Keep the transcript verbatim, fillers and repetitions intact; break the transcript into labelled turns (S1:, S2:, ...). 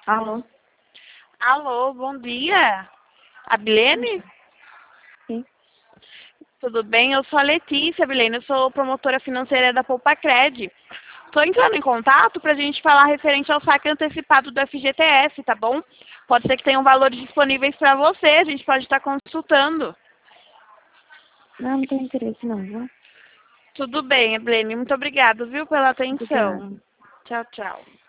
S1: Alô?
S2: Alô, bom dia. A Bilene?
S1: Sim.
S2: Tudo bem? Eu sou a Letícia, Bilene. Eu sou promotora financeira da Poupacred. Estou entrando em contato para a gente falar referente ao saque antecipado do F G T S, tá bom? Pode ser que tenham valores disponíveis para você, a gente pode estar consultando.
S1: Não, não tem interesse não, viu?
S2: Tudo bem, Bilene. Muito obrigada, viu, pela atenção.
S1: Obrigada.
S2: Tchau, tchau.